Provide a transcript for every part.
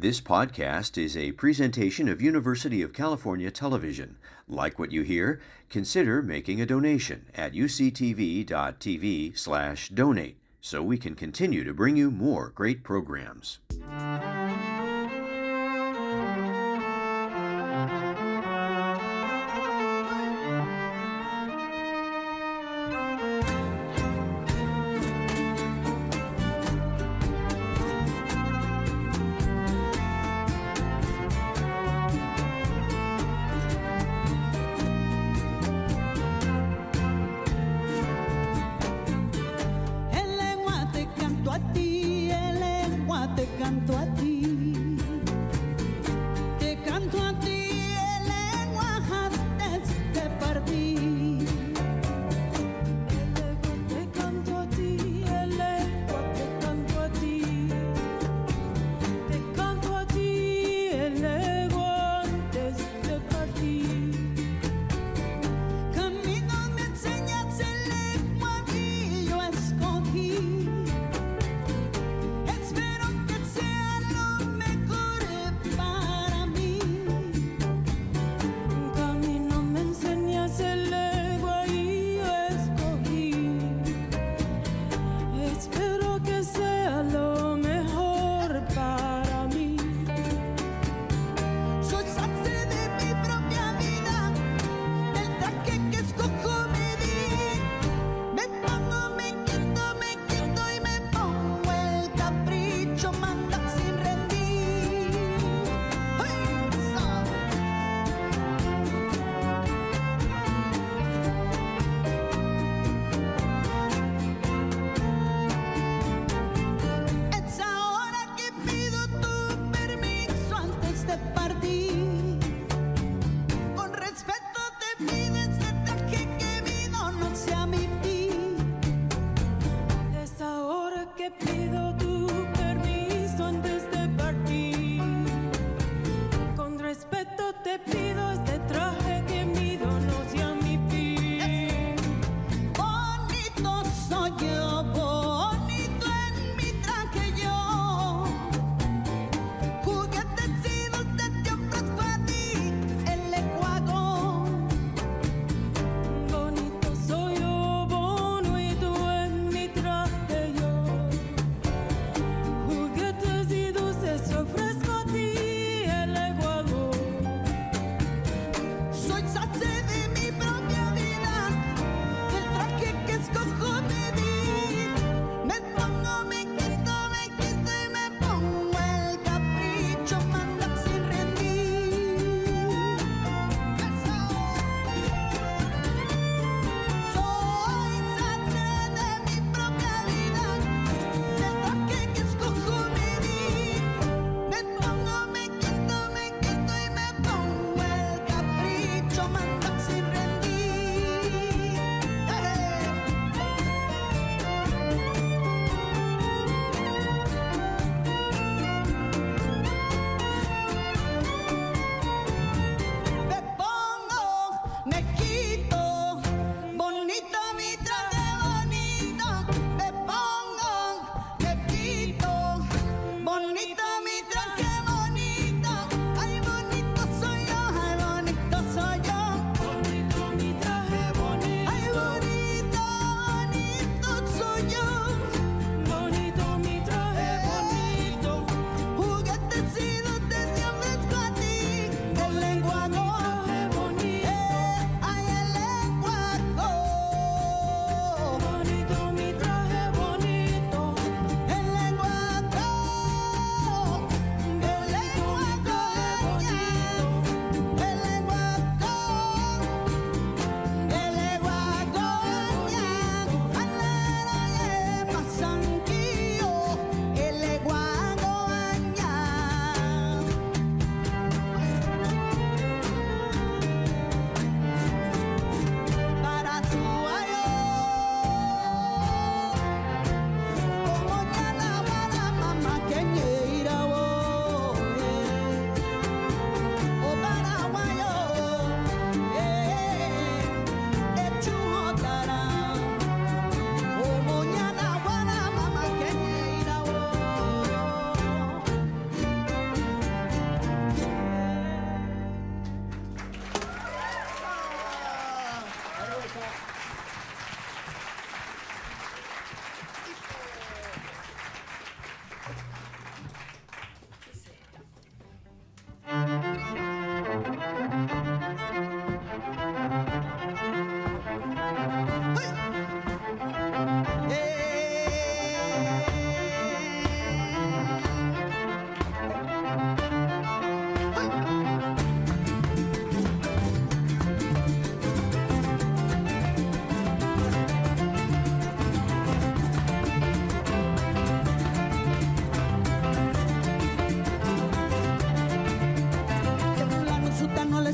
This podcast is a presentation of University of California Television. Like what you hear? Consider making a donation at uctv.tv/donate so we can continue to bring you more great programs. Canto a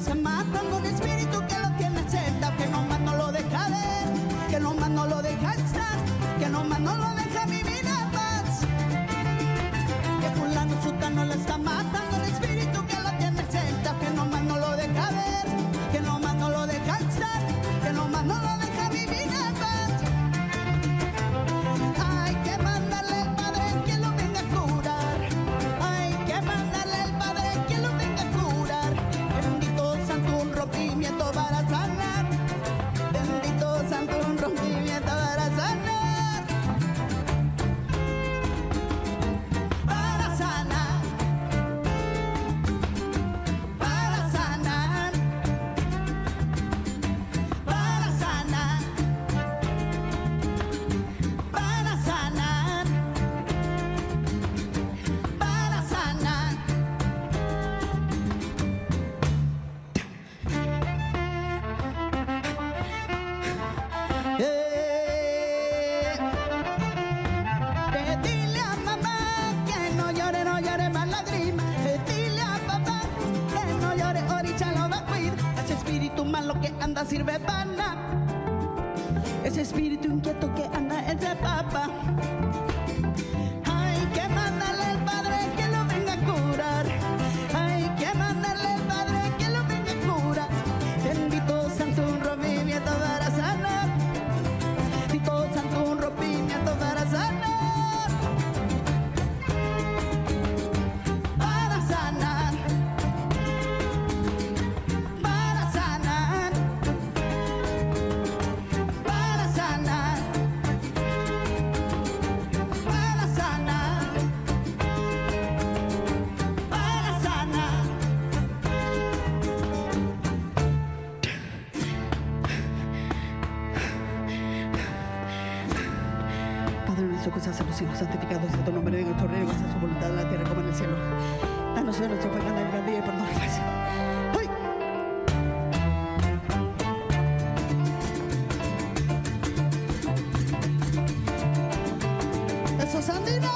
está matando un espíritu que lo tiene sentado, que nomás no lo deja ver, que nomás no lo deja estar, que nomás no lo deja vivir en paz. Que fulano sutano le está matando un espíritu que lo tiene sentado, que nomás no lo deja ver, que nomás no lo deja estar, que nomás no lo deja vivir en paz. Hay que mandarle al Padre que lo venga a curar, hay que mandarle al Padre que lo venga a curar. Bendito santo un rompimiento para sanar, bendito santo un rompimiento para sanar, para sanar, para sanar, para sanar, para sanar, para sanar. Dile a mamá que no llore más lágrimas. Dile a papá que no llore, ahorita lo va a cuidar. Ese espíritu malo que anda sirve para nada. Ese espíritu inquieto que anda es de papá. Hay que mandarle al Padre que lo venga a curar. Hay que mandarle al Padre que lo venga a curar. Bendito santo un rompimiento para sanar. Bendito santo un rompimiento para sanar. Para sanar. Para sanar. Para sanar. Para sanar. Para sanar. Padre nuestro que estás en los cielos, santificado sea tu nombre, venga tu reino, haga su voluntad en la tierra como en el cielo. Danos hoy nuestro pan cada día y perdona nuestras ofensas. ¡Ay! ¡Eso, Sandino!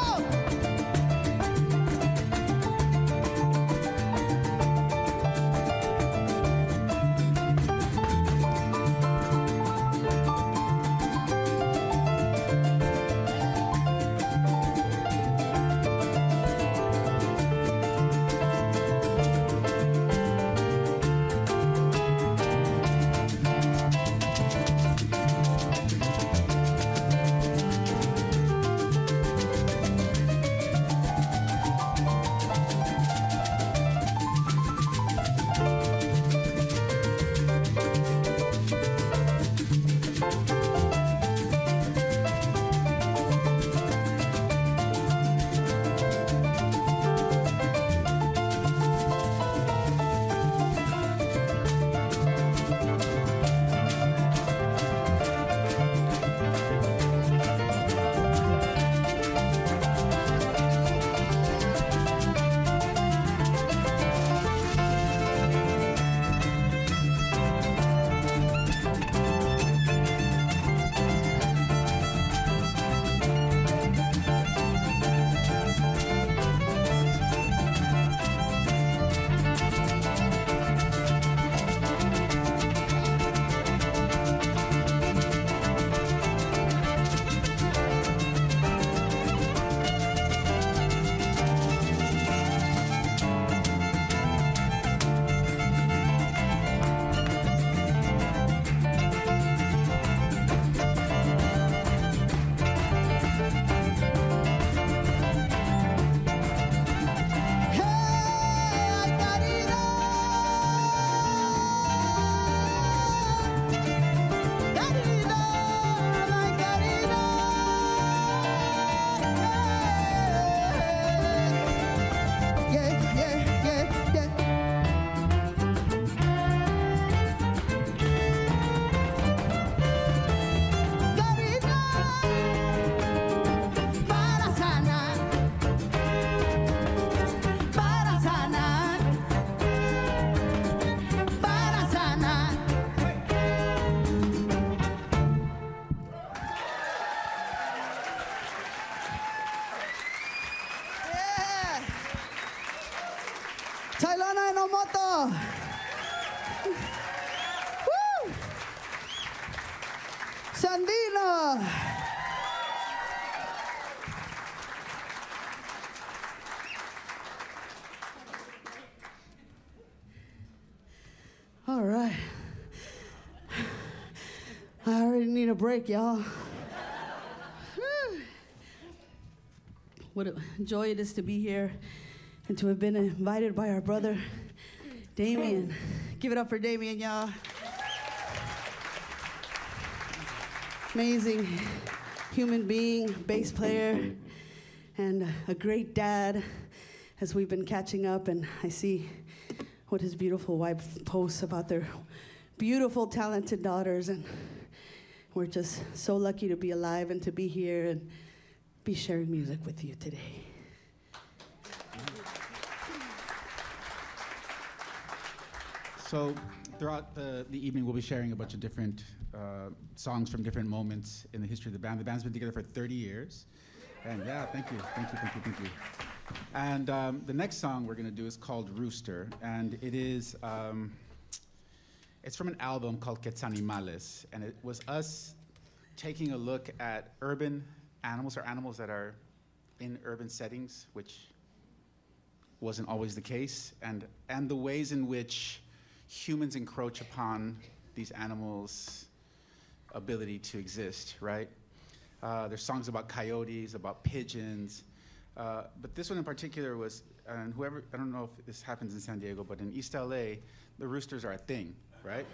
Andino. All right. I already need a break, y'all. What a joy it is to be here and to have been invited by our brother, Damien. Give it up for Damien, y'all. Amazing human being, bass player, and a great dad as we've been catching up, and I see what his beautiful wife posts about their beautiful, talented daughters, and we're just so lucky to be alive and to be here and be sharing music with you today. So throughout the evening, we'll be sharing a bunch of different songs from different moments in the history of the band. The band's been together for 30 years. And yeah, thank you. And the next song we're going to do is called Rooster. And it is, it's from an album called Quetzanimales. And it was us taking a look at urban animals, or animals that are in urban settings, which wasn't always the case, and the ways in which humans encroach upon these animals' ability to exist, right? There's songs about coyotes, about pigeons, but this one in particular was, and whoever, I don't know if this happens in San Diego, but in East LA, the roosters are a thing, right?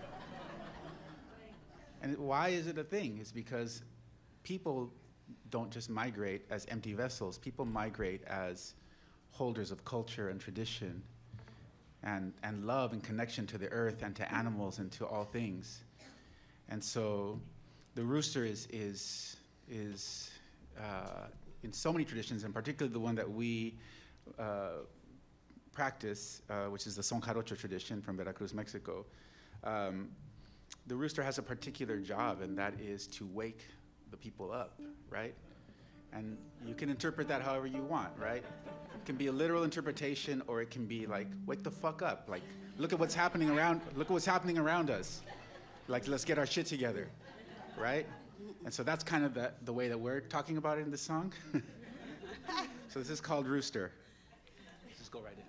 And why is it a thing? It's because people don't just migrate as empty vessels. People migrate as holders of culture and tradition and love and connection to the earth and to animals and to all things. And so the rooster is in so many traditions, and particularly the one that we practice, which is the Son Jarocho tradition from Veracruz, Mexico. The rooster has a particular job, and that is to wake the people up, right? And you can interpret that however you want, right? It can be a literal interpretation, or it can be like, wake the fuck up. Like, look at what's happening around us. Like, let's get our shit together, right? And so that's kind of the way that we're talking about it in this song. So this is called Rooster. Let's just go right in.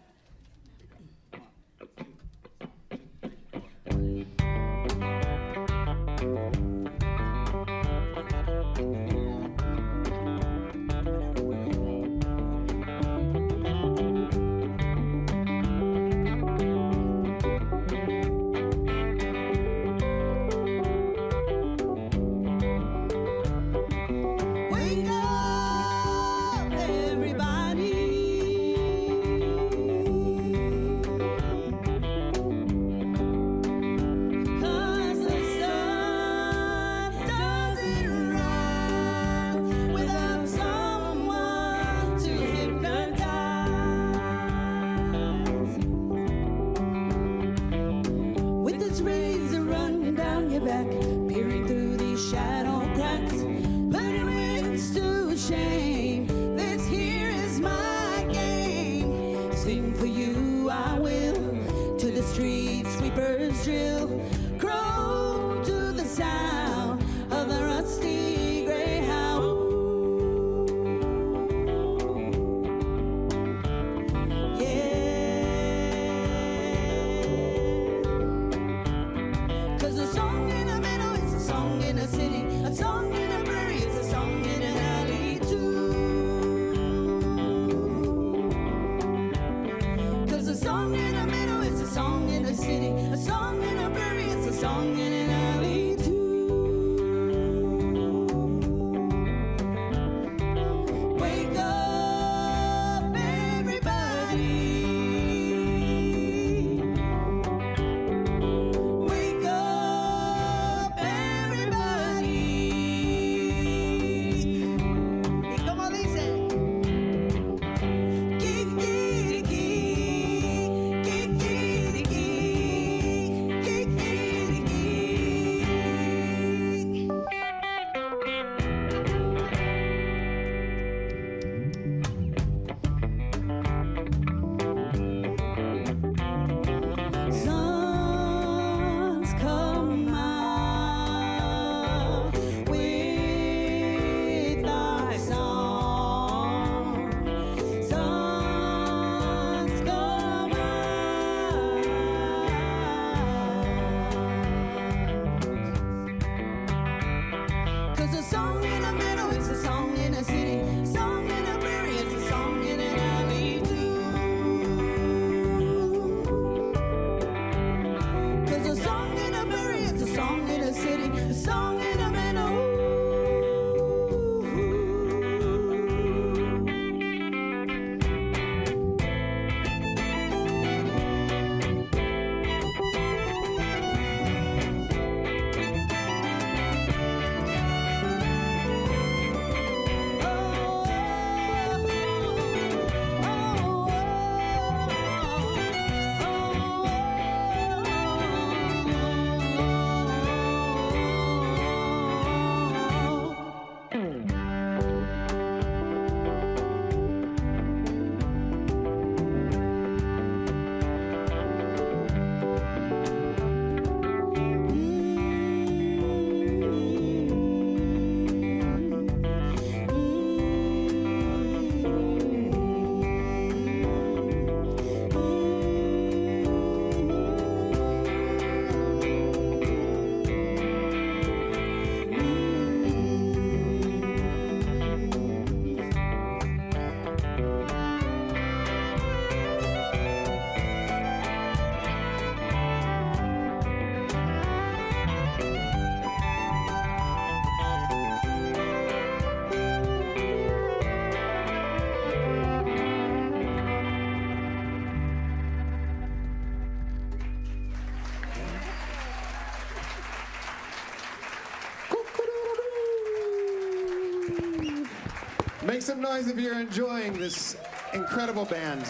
Make some noise if you're enjoying this incredible band.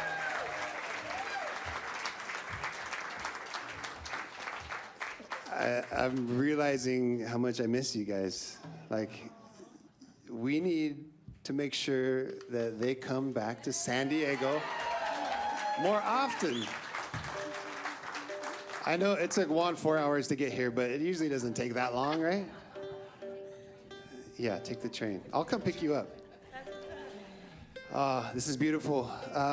I'm realizing how much I miss you guys. Like, we need to make sure that they come back to San Diego more often. I know it took Juan 4 hours to get here, but it usually doesn't take that long, right? Yeah, take the train. I'll come pick you up. This is beautiful.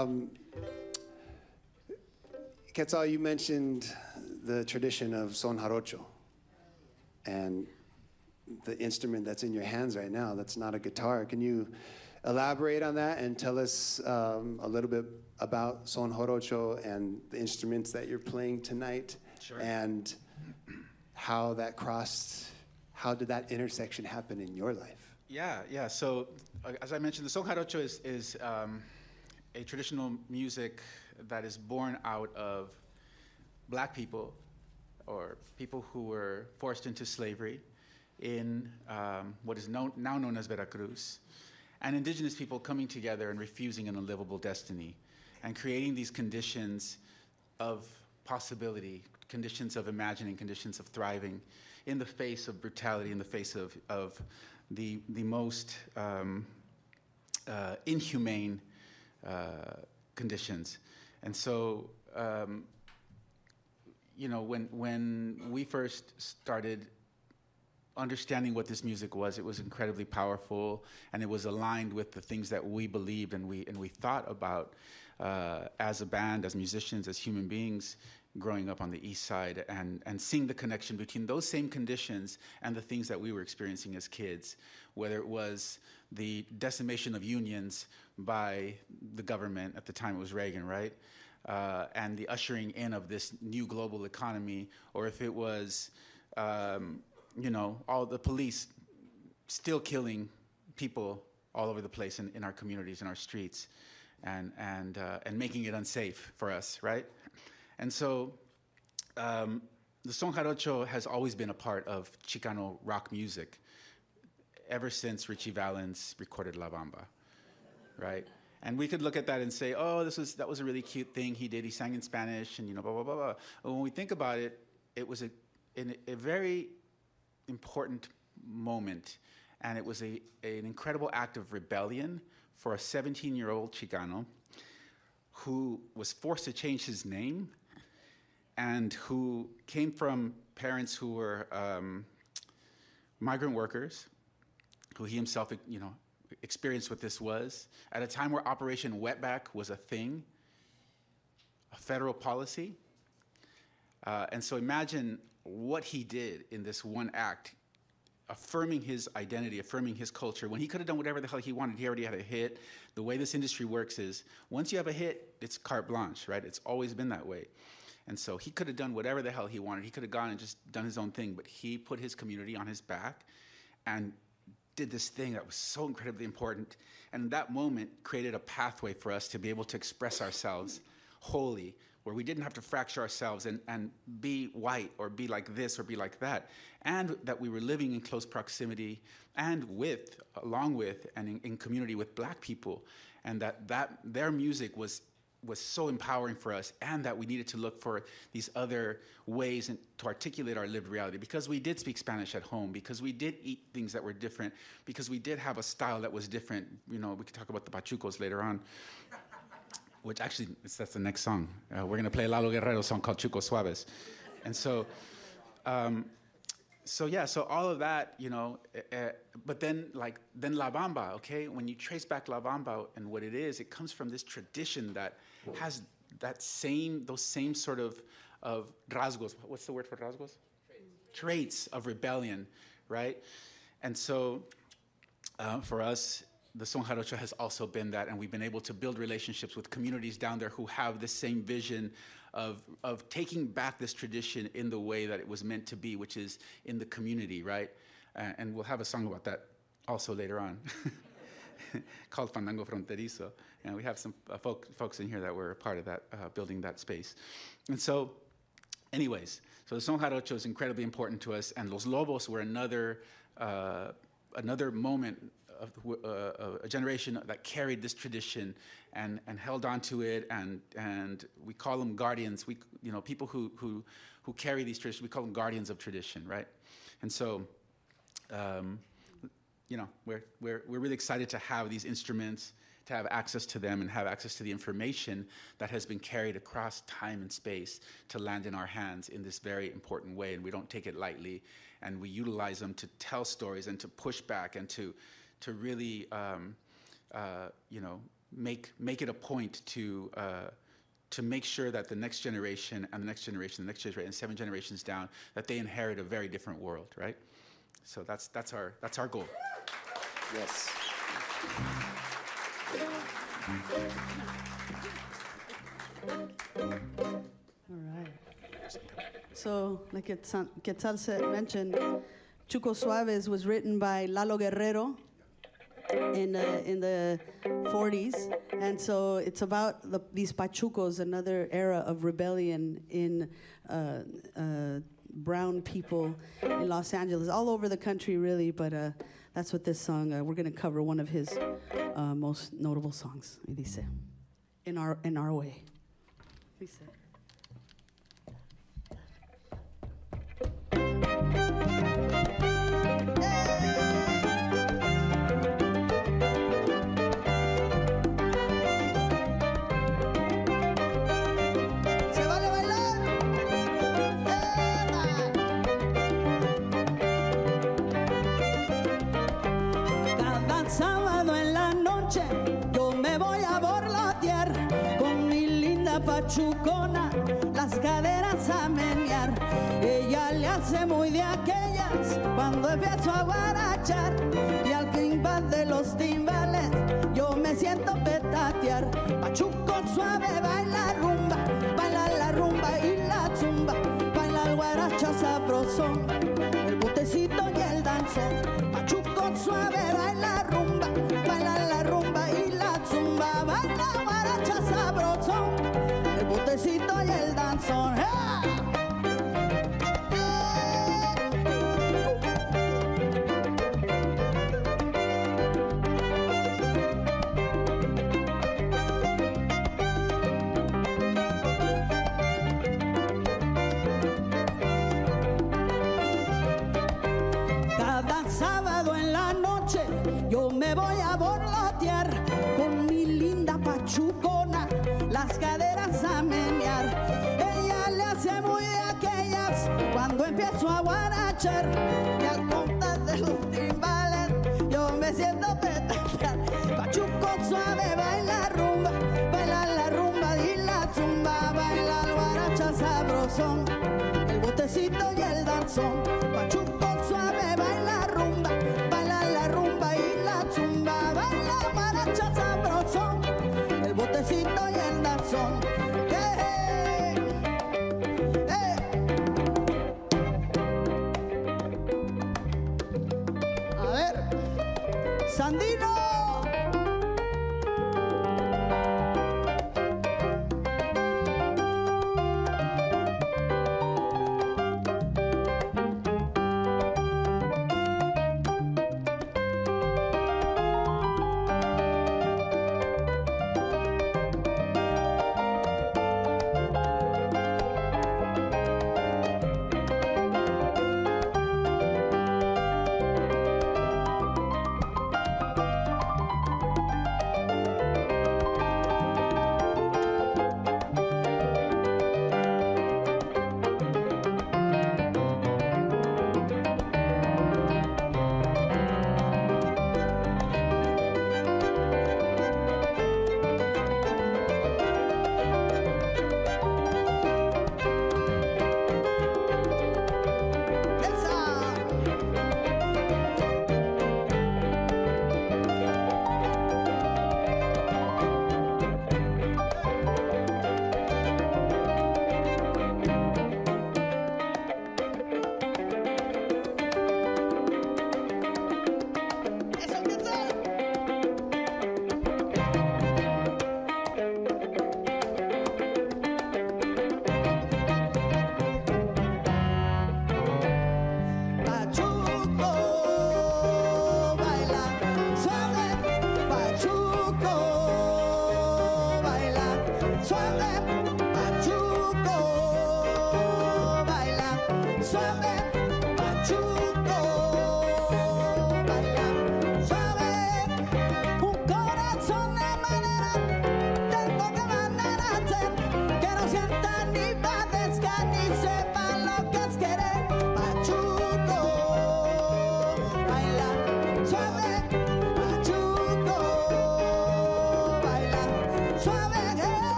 Quetzal, you mentioned the tradition of son jarocho and the instrument that's in your hands right now. That's not a guitar. Can you elaborate on that and tell us a little bit about son jarocho and the instruments that you're playing tonight? Sure. And how that crossed, how did that intersection happen in your life? Yeah. So, as I mentioned, the son jarocho is a traditional music that is born out of black people or people who were forced into slavery in what is now known as Veracruz, and indigenous people coming together and refusing an unlivable destiny and creating these conditions of possibility, conditions of imagining, conditions of thriving in the face of brutality, in the face of the most inhumane conditions. And so, when we first started understanding what this music was, it was incredibly powerful, and it was aligned with the things that we believed and we thought about as a band, as musicians, as human beings growing up on the East Side, and seeing the connection between those same conditions and the things that we were experiencing as kids, whether it was the decimation of unions by the government. At the time it was Reagan, right? And the ushering in of this new global economy, or if it was all the police still killing people all over the place in our communities, in our streets, and making it unsafe for us, right? And so the son jarocho has always been a part of Chicano rock music ever since Richie Valens recorded La Bamba, right? And we could look at that and say, oh, that was a really cute thing he did. He sang in Spanish and blah, blah, blah, blah. But when we think about it, it was a very important moment, and it was an incredible act of rebellion for a 17-year-old Chicano who was forced to change his name and who came from parents who were migrant workers, who he himself, experienced what this was, at a time where Operation Wetback was a thing, a federal policy. And so imagine what he did in this one act, affirming his identity, affirming his culture, when he could have done whatever the hell he wanted. He already had a hit. The way this industry works is, once you have a hit, it's carte blanche, right? It's always been that way. And so he could have done whatever the hell he wanted. He could have gone and just done his own thing, but he put his community on his back and did this thing that was so incredibly important. And that moment created a pathway for us to be able to express ourselves wholly, where we didn't have to fracture ourselves and be white or be like this or be like that, and that we were living in close proximity and along with and in community with black people, and that their music was so empowering for us, and that we needed to look for these other ways to articulate our lived reality, because we did speak Spanish at home, because we did eat things that were different, because we did have a style that was different. We could talk about the pachucos later on, which actually, that's the next song. We're going to play a Lalo Guerrero song called Chuco Suaves. And so all of that, but then La Bamba, okay? When you trace back La Bamba and what it is, it comes from this tradition that has those same sort of rasgos. What's the word for rasgos? Traits of rebellion, right? And so for us, the son jarocho has also been that, and we've been able to build relationships with communities down there who have the same vision of taking back this tradition in the way that it was meant to be, which is in the community, right? And we'll have a song about that also later on called Fandango Fronterizo. And we have some folks in here that were a part of that, building that space. And so, anyways, so the son jarocho is incredibly important to us, and Los Lobos were another moment a generation that carried this tradition and held on to it, and we call them guardians. People who carry these traditions, we call them guardians of tradition, right? And so, we're really excited to have these instruments, to have access to them, and have access to the information that has been carried across time and space to land in our hands in this very important way. And we don't take it lightly, and we utilize them to tell stories and to push back and to really, make it a point to make sure that the next generation and the next generation, the next generation, and 7 generations down, that they inherit a very different world, right? So that's our goal. Yes. All right. So, like Quetzal mentioned, Chuco Suaves was written by Lalo Guerrero in the 40s, and so it's about these Pachucos, another era of rebellion in brown people in Los Angeles, all over the country, really. But that's what this song. We're going to cover one of his most notable songs. Y dice, in our way. Dice. Pachucona, las caderas a menear. Ella le hace muy de aquellas cuando empiezo a guarachar. Y al timbal de los timbales yo me siento petatear. Pachuco suave baila la rumba y la zumba. Baila el guaracha sabrosón, el botecito y el danzón. Pachuco suave baila la rumba y la zumba. Baila el guaracha sabrosón, el botecito y el danzón. ¡Ah! Cada sábado en la noche yo me voy a borlotear con mi linda pachucona, las caderas a menear. Ella le hace muy de aquellas cuando empiezo a guarachar. Y al compás de los timbales yo me siento petatear. Pachuco suave baila la rumba y la zumba. Baila el guaracha sabrosón, el botecito y el danzón. Pachuco suave baila la rumba y la zumba. Baila el guaracha sabrosón, el botecito y el danzón. A ver, Sandino.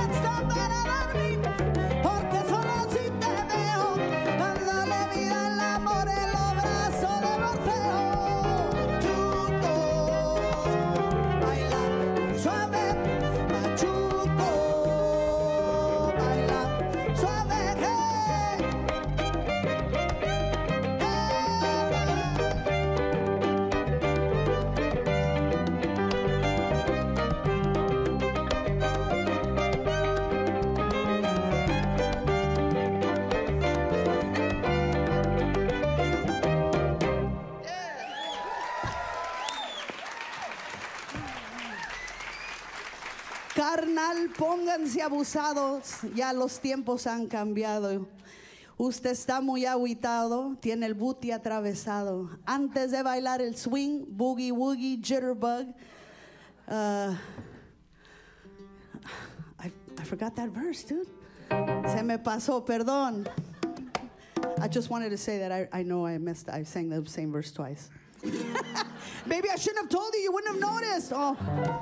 está para dormir, porque solo si te veo, dándole vida al amor en los brazos de Morfeo. Machuco, baila suave, machuco, baila suave, Carnal, pónganse abusados, ya los tiempos han cambiado. Usted está muy agüitado, tiene el booty atravesado. Antes de bailar el swing, boogie woogie, jitterbug. I forgot that verse, dude. Se me pasó, perdón. I just wanted to say that I know I sang the same verse twice. Maybe I shouldn't have told you, you wouldn't have noticed. Oh.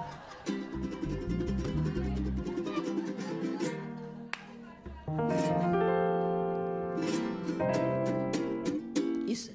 Dice.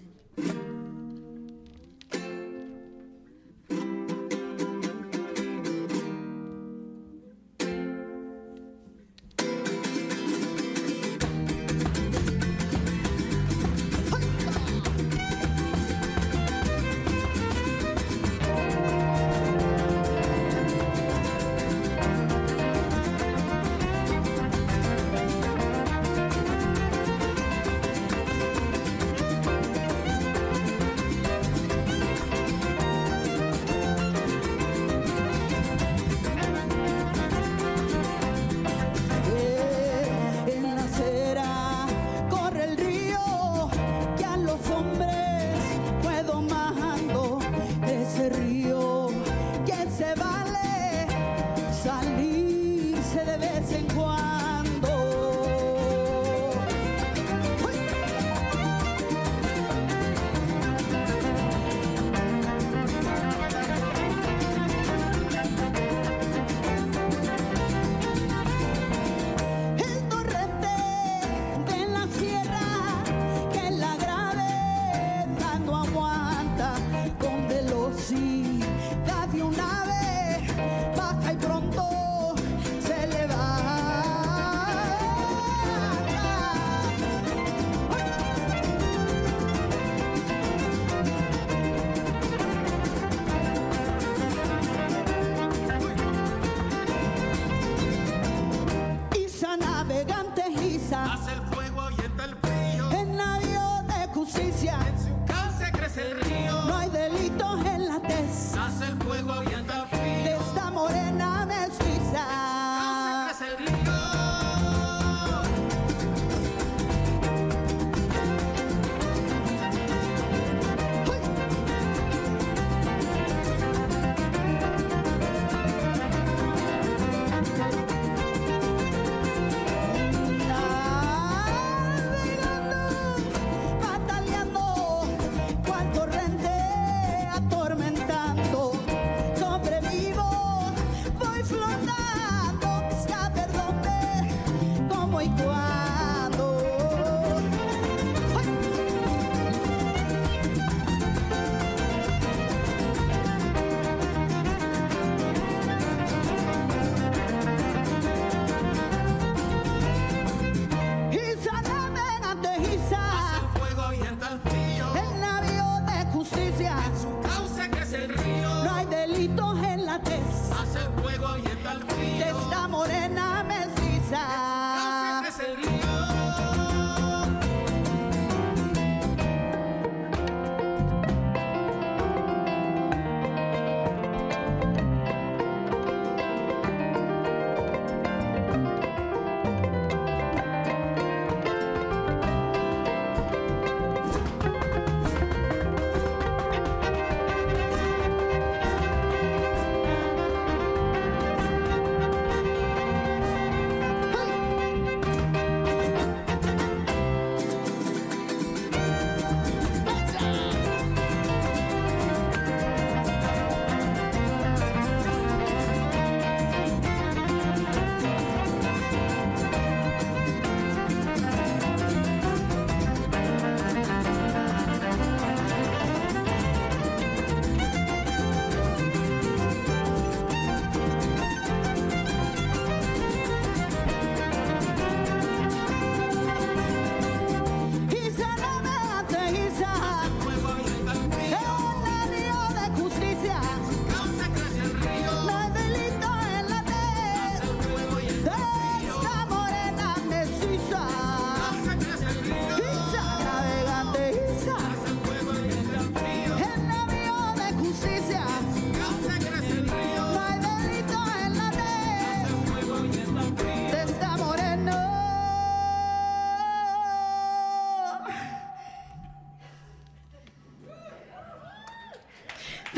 Hace el fuego y entra el frío. En navío de justicia, En su cauce crece el río. no hay delitos en la tez Hace el fuego y entra el frío. de esta morena mestiza. Cauce crece el río.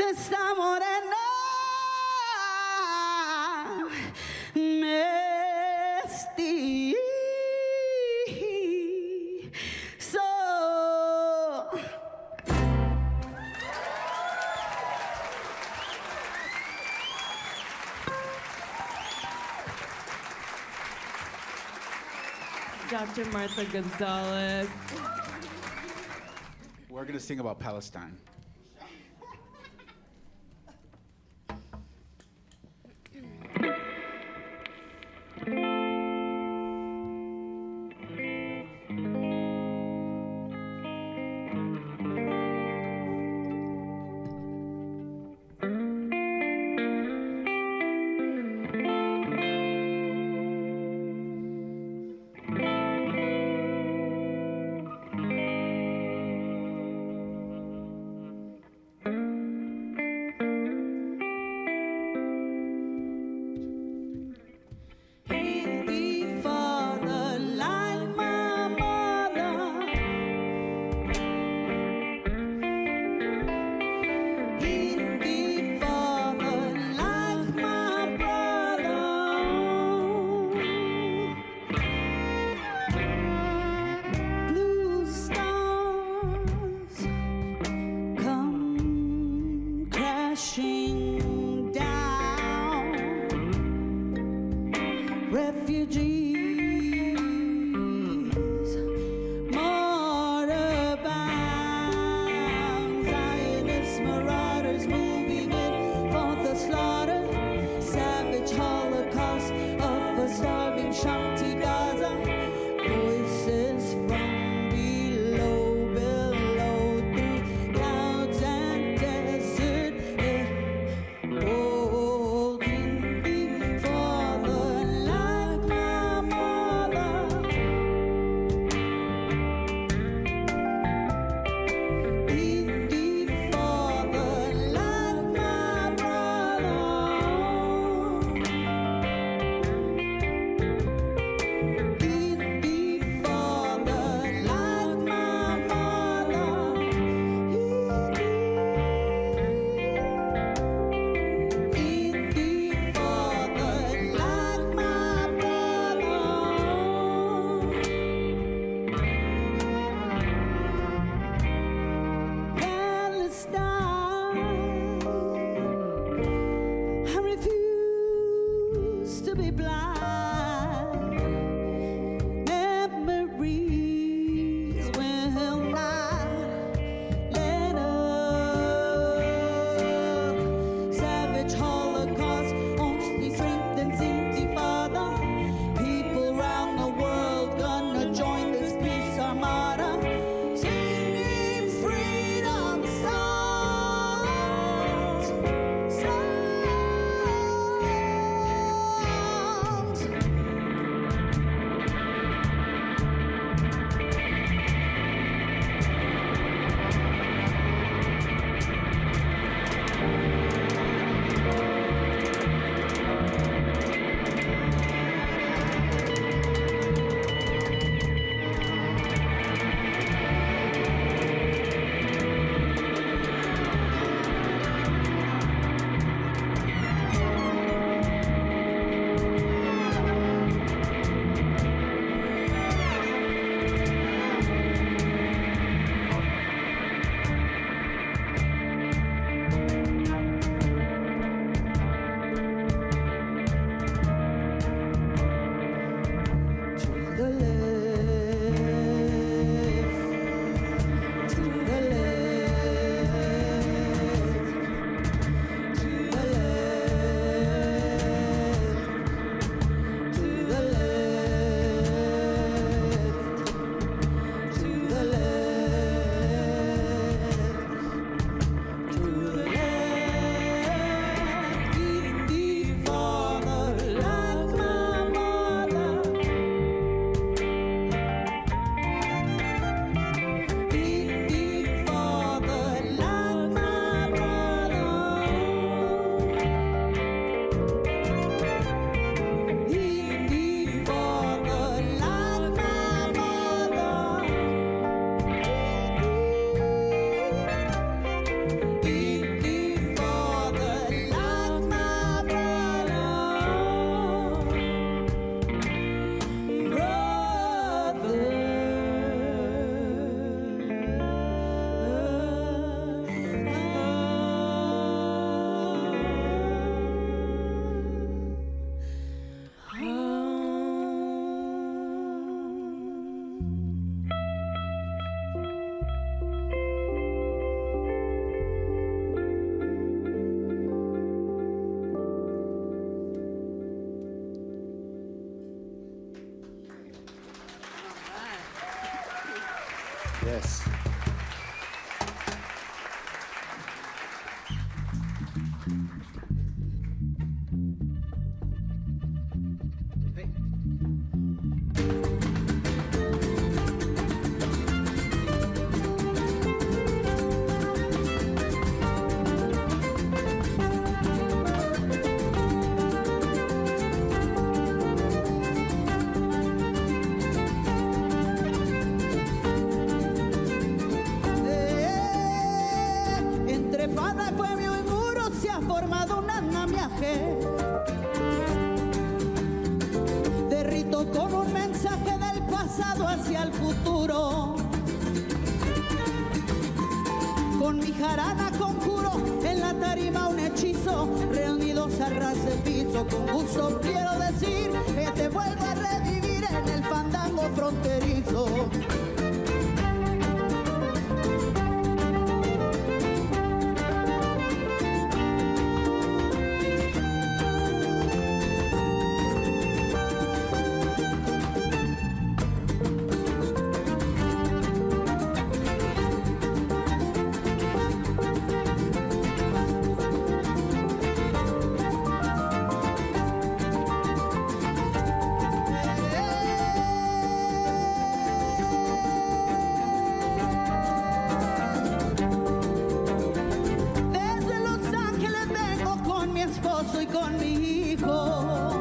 esta morena mestizo. Dr. Martha Gonzalez. We're going to sing about Palestine. He'd be father like my mother. He'd be father like my brother. Blue stars come crashing down. Refugees, mortar-bound, Zionist marauders moving in for the slaughter, savage holocaust of a starving Shanti Gaza. Voices from below, through clouds and desert. Oh, he'd be father like my mother. He'd be father like my brother. Yes. Entre Fada, Pueblo y Muro se ha formado un andamiaje de rito con un mensaje del pasado hacia el futuro. Con mi jarana conjuro en la tarima un hechizo, reunidos a ras de piso. Con gusto quiero decir que te vuelvo a revivir en el fandango fronterizo. Desde Los Ángeles vengo con mi esposo y con mi hijo.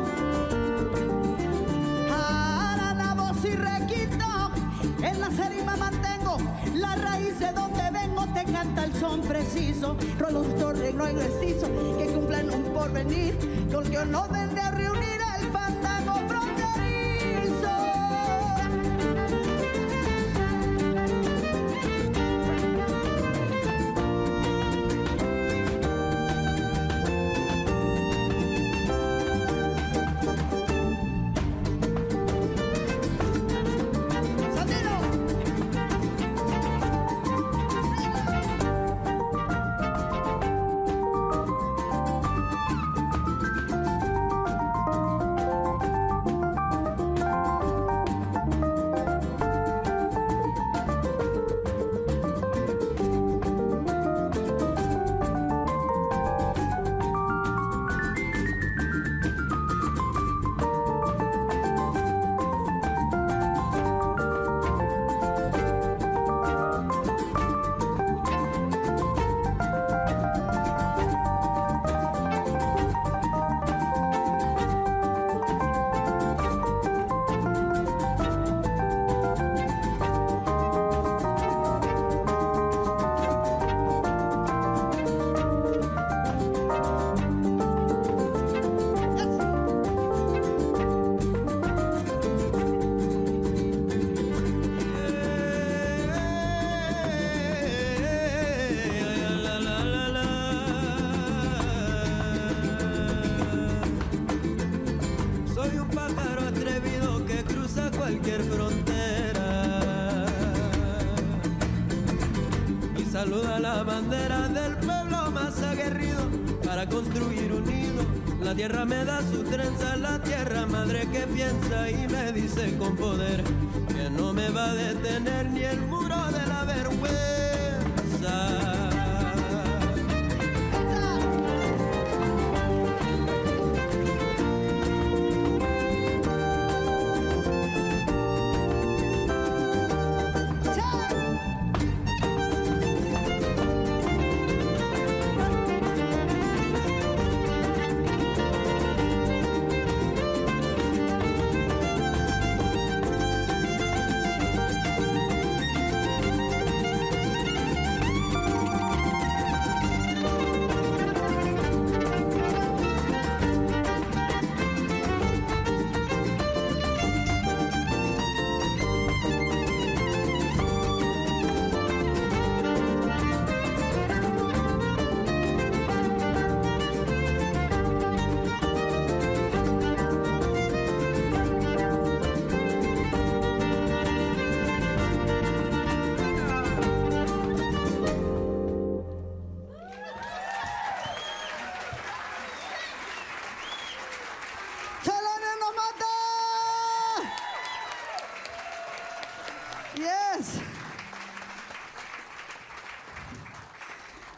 Jarana, voz y requinto, en la cerima mantengo la raíz de donde vengo. Te canta el son preciso, rolos torregno y mestizo que cumplen un porvenir con que no den de reunir el fandango fronterizo. Sandino. Soy un pájaro atrevido que cruza cualquier frontera y saluda la bandera del pueblo más aguerrido para construir un nido. La tierra me da su trenza, la tierra madre que piensa y me dice con poder que no me va a detener ni el muro de la vergüenza.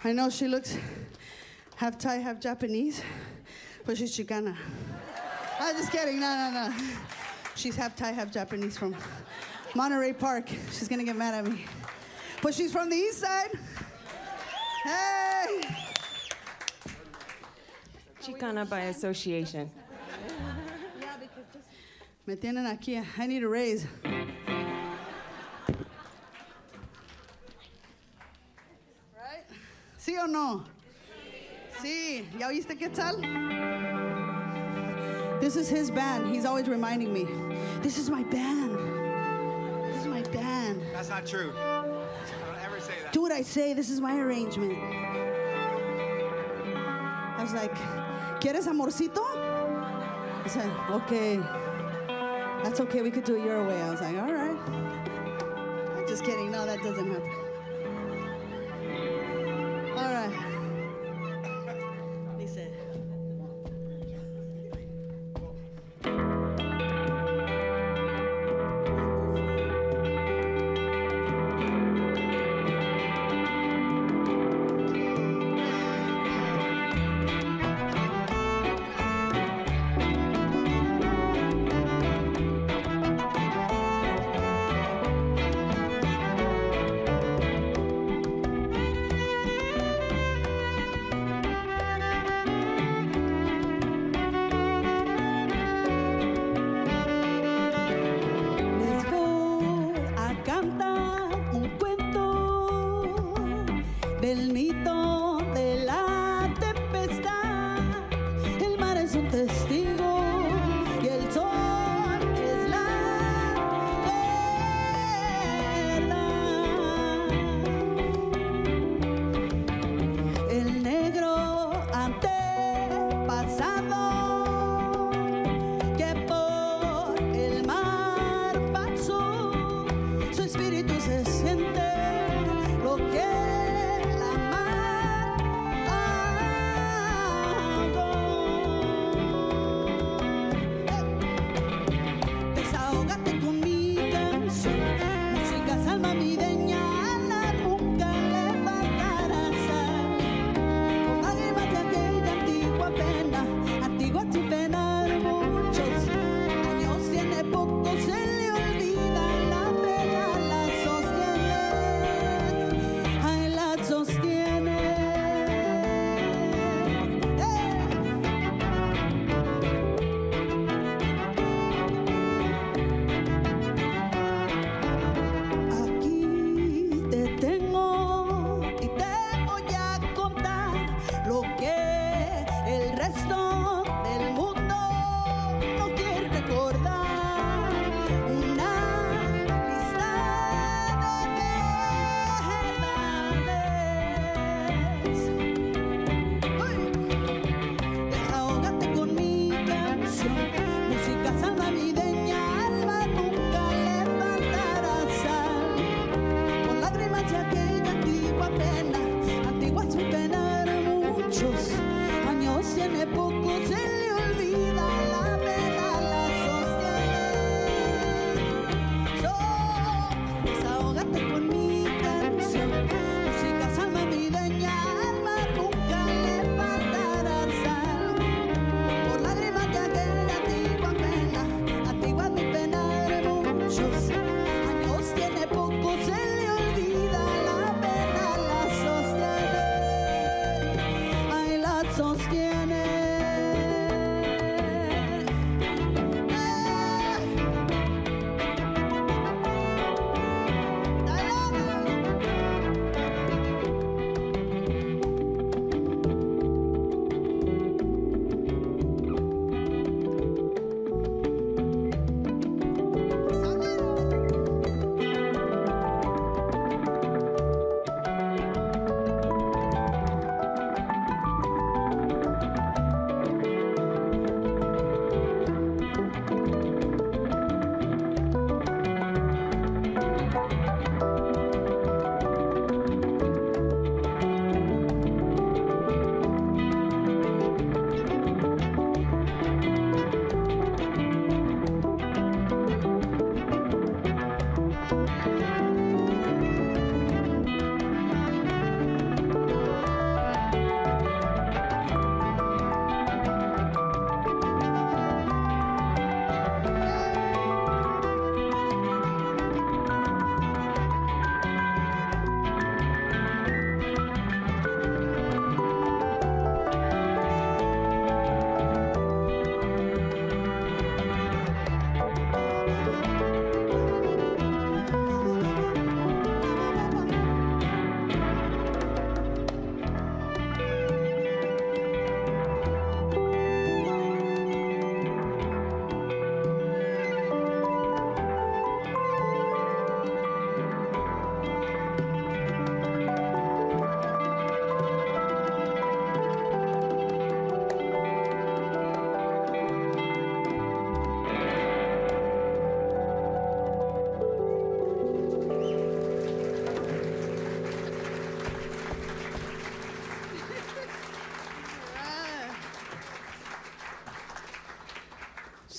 I know she looks half Thai, half Japanese, but she's Chicana. I'm just kidding. No. She's half Thai, half Japanese from Monterey Park. She's gonna get mad at me. But she's from the east side. Hey! Chicana by association. Me tienen aquí. I need a raise. Right? ¿Sí o no? Sí. ¿Ya oíste qué tal? This is his band. He's always reminding me. This is my band. This is my band. That's not true. Don't ever say that. Do what I say. This is my arrangement. I was like, ¿Quieres amorcito? I said, okay. That's okay. We could do it your way. I was like, all right. I'm just kidding. No, that doesn't happen. All right. Dice. Del mito de la tempestad, el mar es un testigo y el sol es la verdad. El negro antepasado que por el mar pasó, su espíritu se siente lo que se le olvida la pena, la sostiene.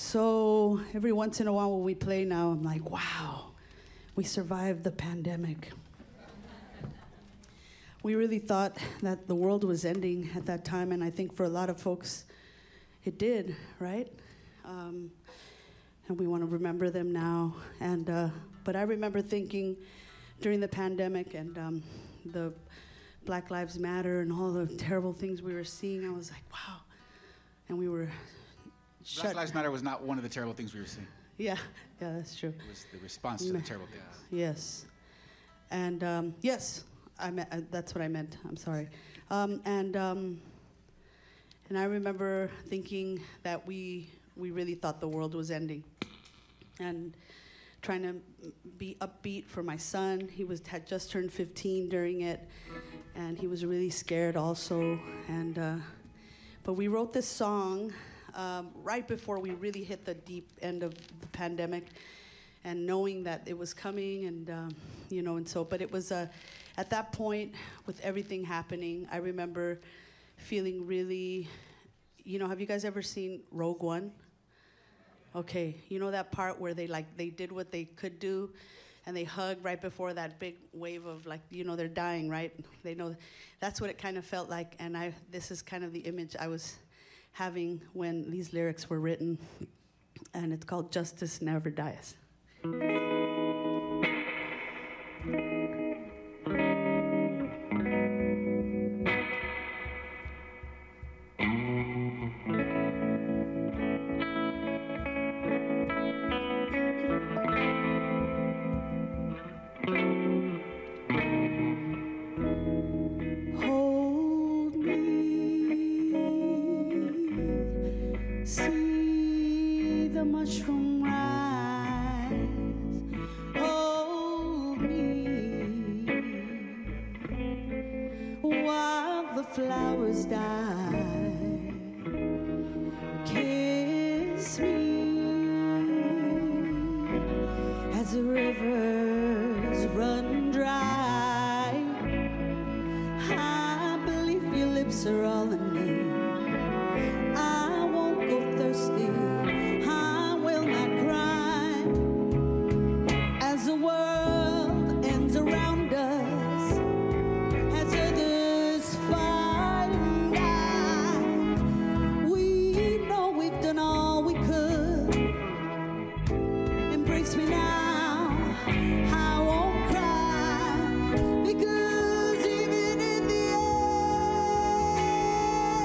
So every once in a while when we play now, I'm like, wow, we survived the pandemic. We really thought that the world was ending at that time, and I think for a lot of folks, it did, right? And we want to remember them now. And but I remember thinking during the pandemic and the Black Lives Matter and all the terrible things we were seeing, I was like, wow. And we were shut. Black Lives Matter was not one of the terrible things we were seeing. Yeah, that's true. It was the response to the terrible things. Yes. And yes, that's what I meant. I'm sorry. And I remember thinking that we really thought the world was ending, and trying to be upbeat for my son. He had just turned 15 during it, and he was really scared also. And but we wrote this song right before we really hit the deep end of the pandemic, and knowing that it was coming, and and so. But it was at that point, with everything happening, I remember feeling really. Have you guys ever seen Rogue One? Okay, you know that part where they did what they could do, and they hug right before that big wave of they're dying, right? They know that's what it kind of felt like, and this is kind of the image I was having when these lyrics were written, and it's called "Justice Never Dies." Flowers die. Kiss me as the rivers run dry. I believe your lips are all I need. I won't go thirsty. I will not cry as the world ends around us. As others fight and die, we know we've done all we could. Embrace me now, I won't cry, because even in the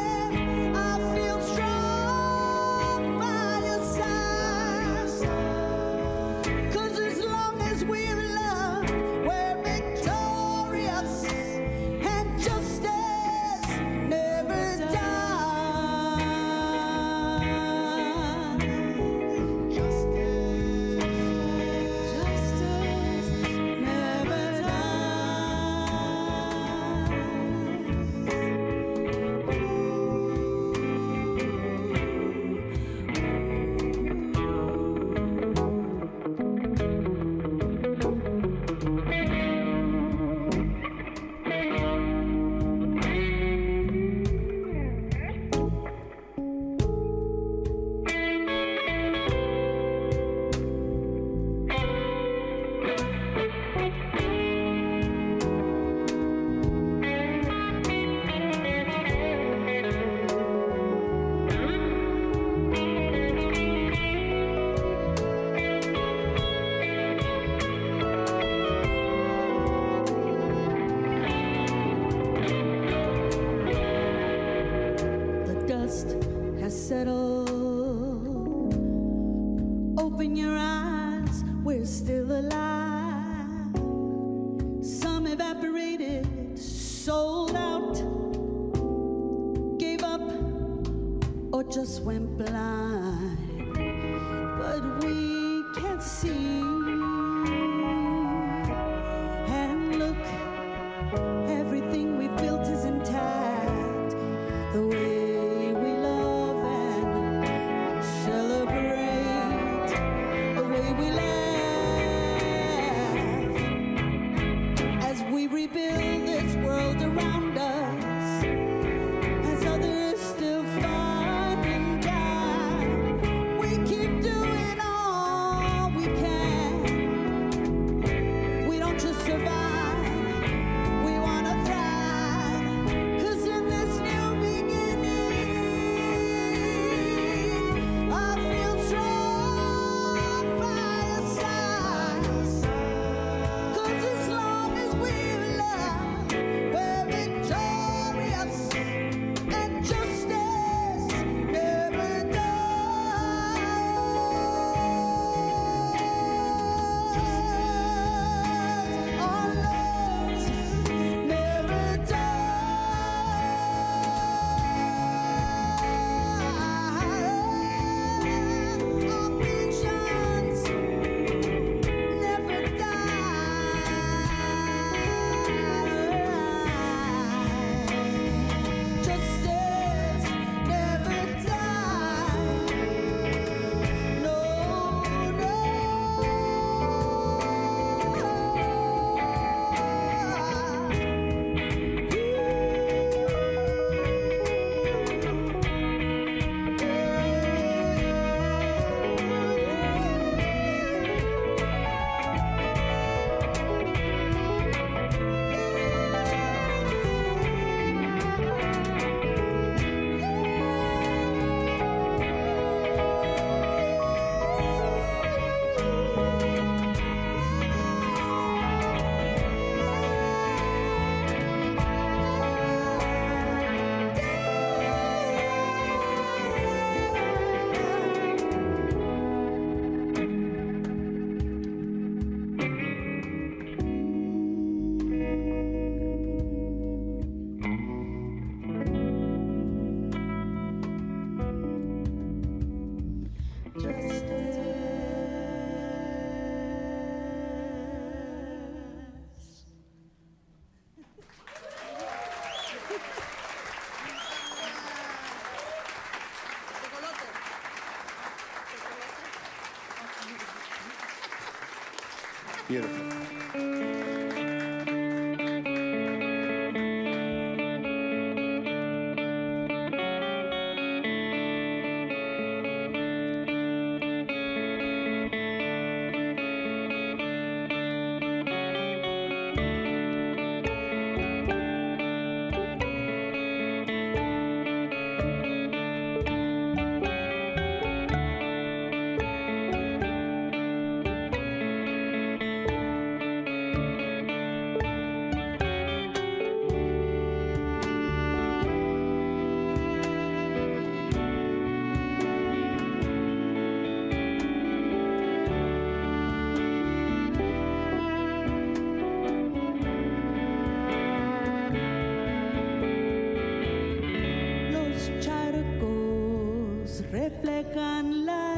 Beautiful. reflejan la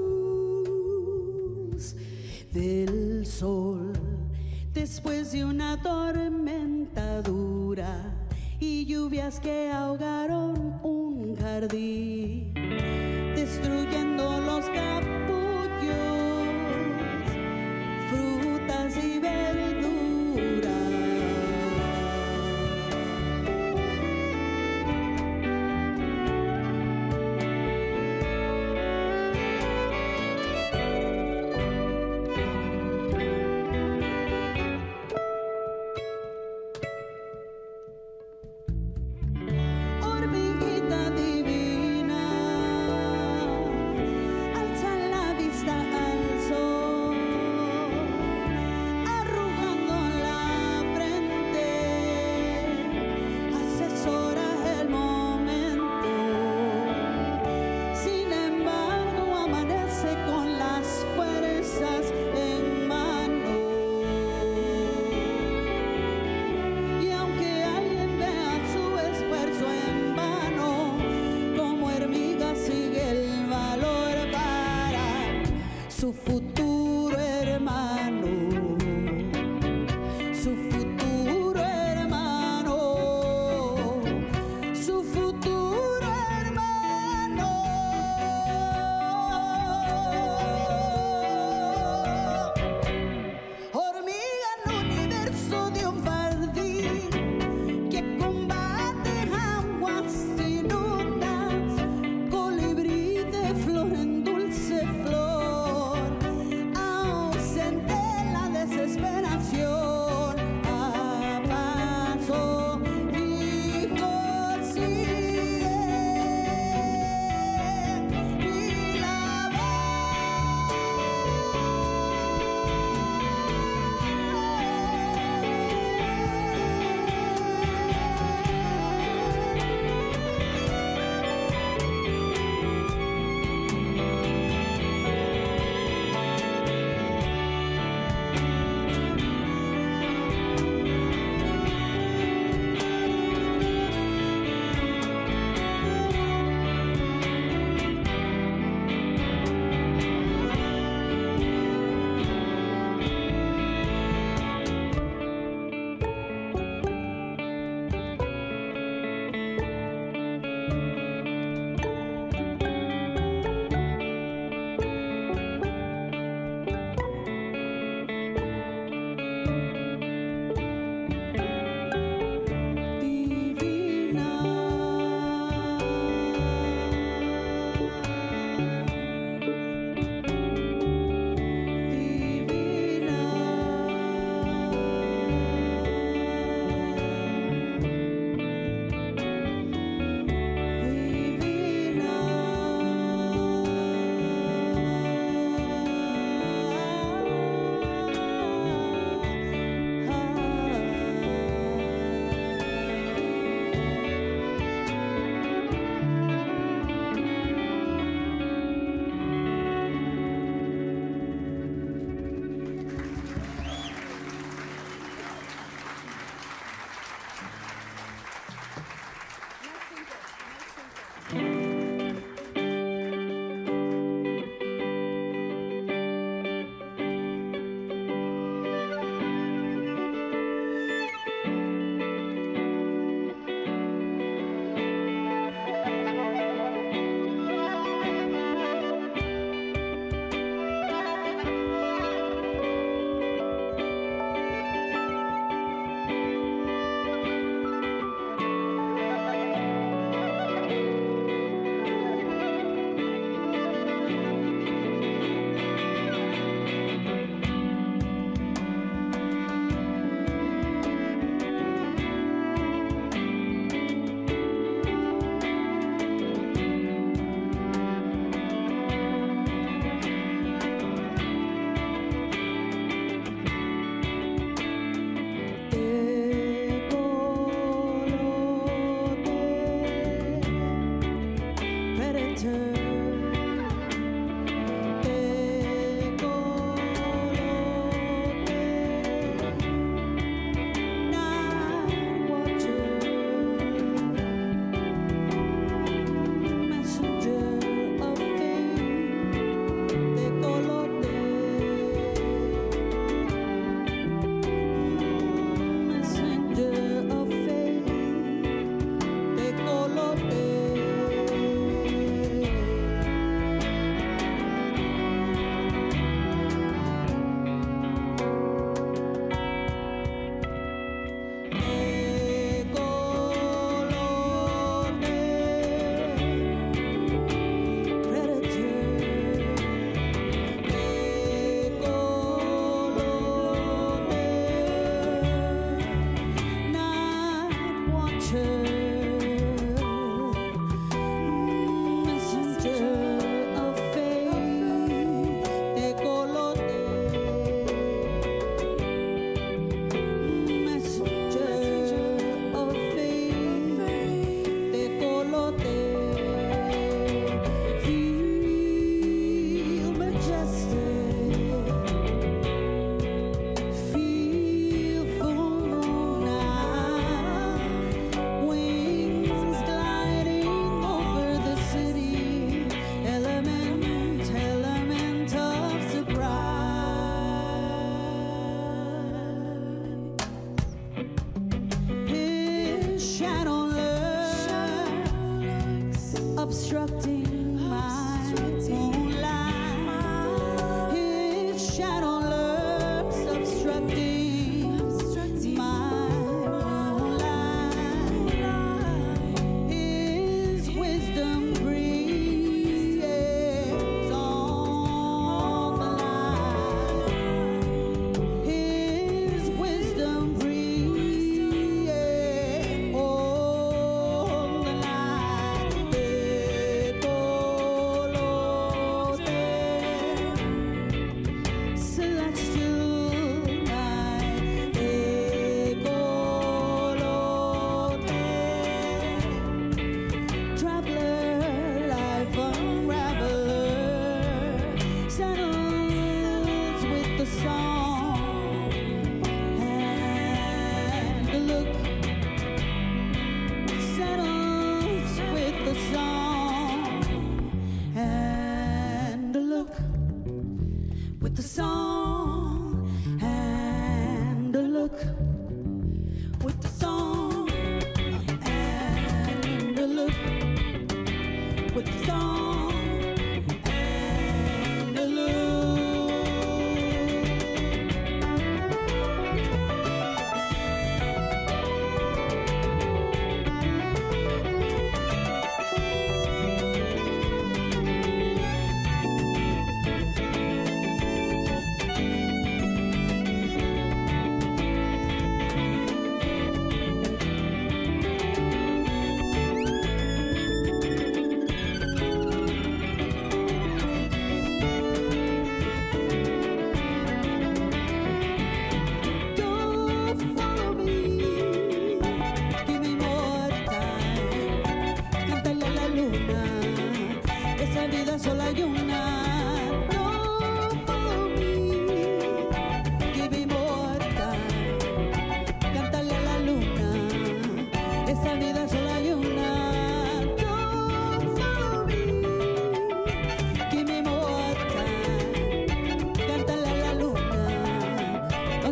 luz del sol después de una tormenta dura y lluvias que ahogaron un jardín, destruyendo los capullos, frutas y verduras. Hormiguita divina, alza la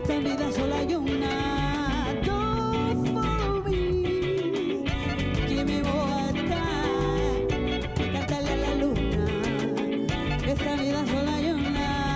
esta vida solo hay una. Don't for me, que me voy a estar, cántale a la luna, esta vida solo hay una.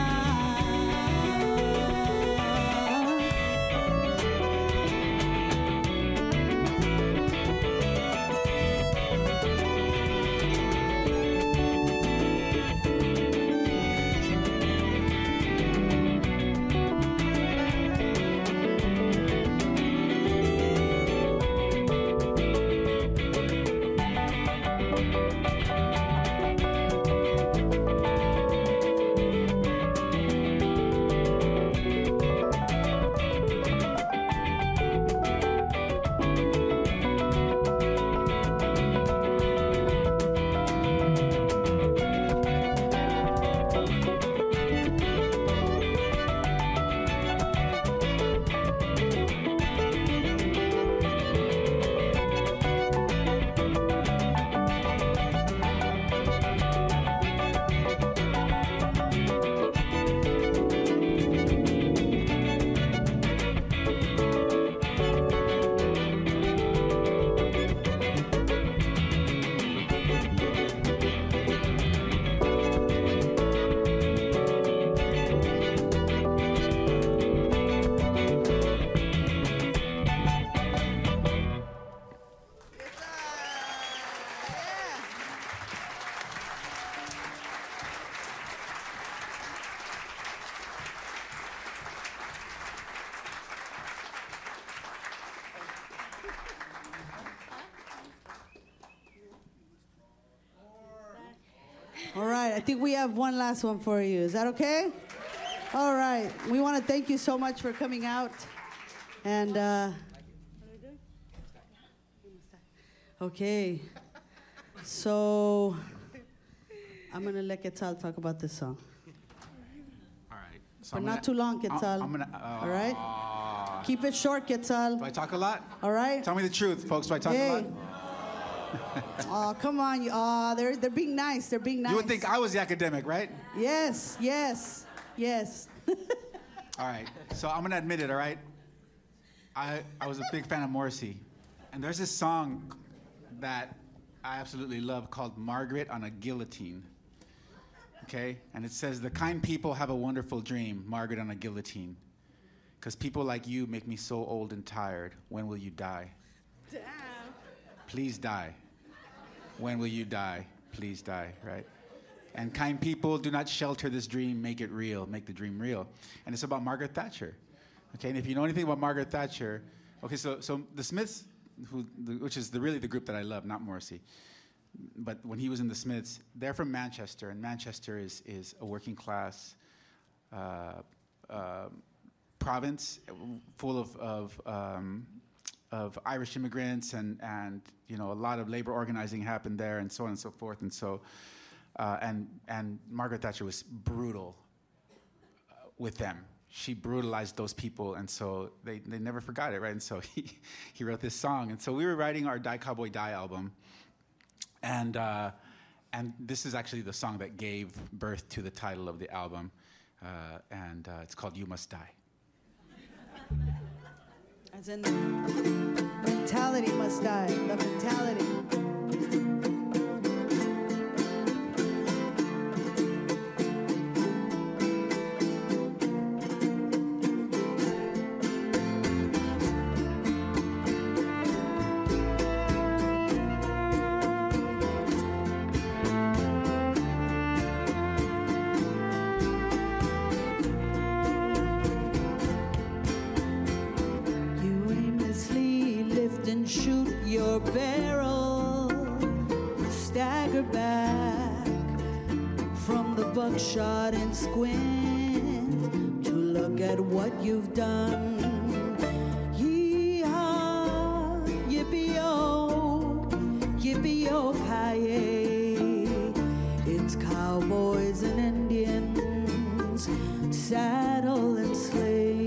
All right, I think we have one last one for you. Is that okay? All right, we want to thank you so much for coming out. And, okay, so I'm going to let Quetzal talk about this song. All right. So But not too long, Quetzal. All right? Keep it short, Quetzal. Do I talk a lot? All right? Tell me the truth, folks. Do I talk a Hey. lot? Oh, come on. They're being nice. They're being nice. You would think I was the academic, right? Yes, yes, yes. All right. So I'm going to admit it, all right? I was a big fan of Morrissey. And there's this song that I absolutely love called Margaret on a Guillotine. Okay? And it says, the kind people have a wonderful dream, Margaret on a guillotine. Because people like you make me so old and tired. When will you die? Damn. Please die. When will you die? Please die, right? And kind people do not shelter this dream, make it real, make the dream real. And it's about Margaret Thatcher. Okay, and if you know anything about Margaret Thatcher, okay, so the Smiths, which is really the group that I love, not Morrissey, but when he was in the Smiths, they're from Manchester, and Manchester is a working class province full of Irish immigrants, and you know, a lot of labor organizing happened there, and so on and so forth. And so, and Margaret Thatcher was brutal with them. She brutalized those people, and so they never forgot it, right? And so he wrote this song. And so we were writing our Die Cowboy Die album, and this is actually the song that gave birth to the title of the album, and it's called You Must Die. As in the mentality must die, the mentality. Your barrel, stagger back from the buckshot and squint to look at what you've done. Yee-haw, yippee-oh, yippee-oh, hi-yay. It's cowboys and Indians, saddle and slave.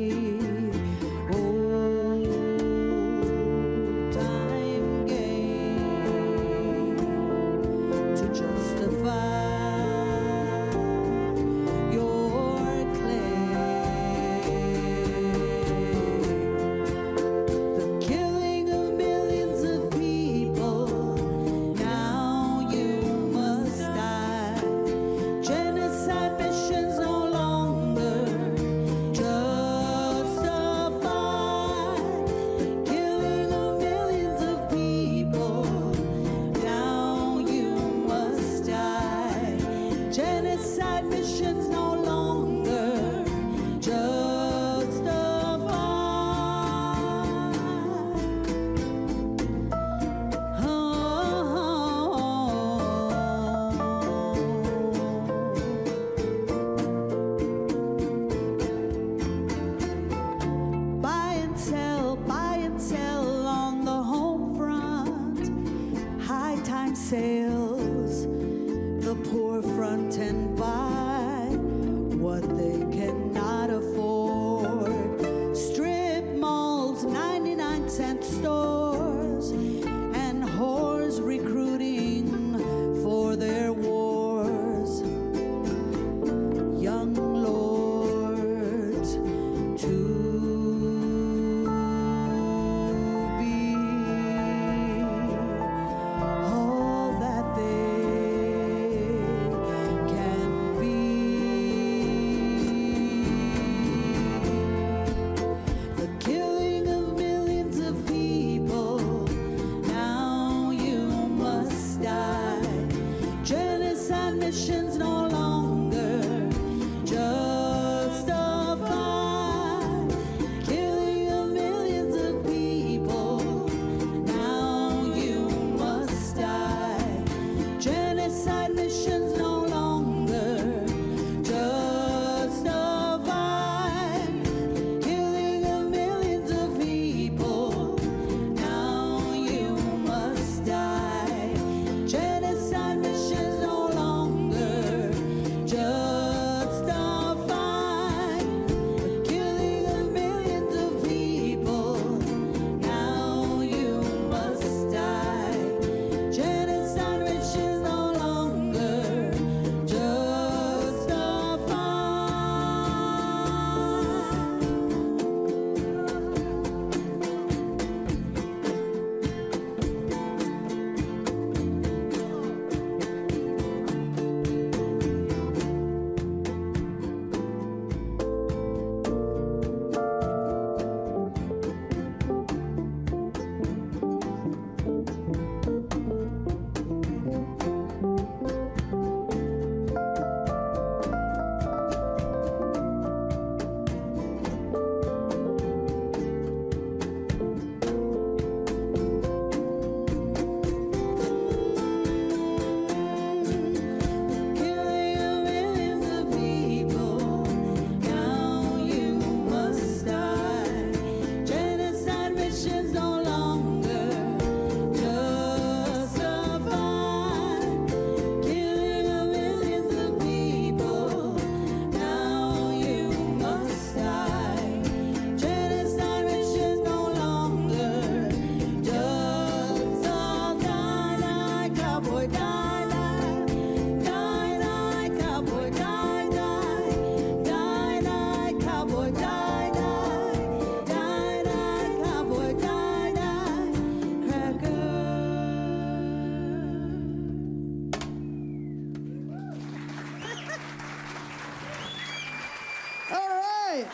right.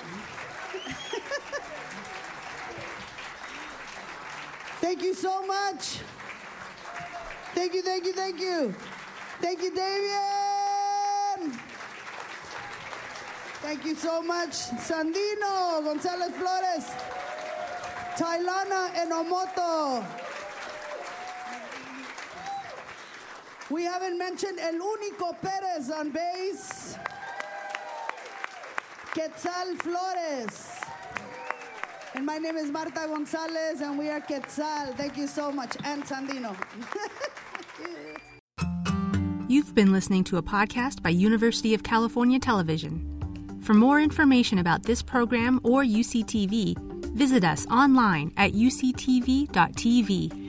Thank you so much. Thank you, thank you, thank you. Thank you, Davian. Thank you so much, Sandino, Gonzalez Flores, Tailana Enomoto. We haven't mentioned El Único Perez on bass, Quetzal Flores. And my name is Marta Gonzalez, and we are Quetzal. Thank you so much. And Sandino. You've been listening to a podcast by University of California Television. For more information about this program or UCTV, visit us online at uctv.tv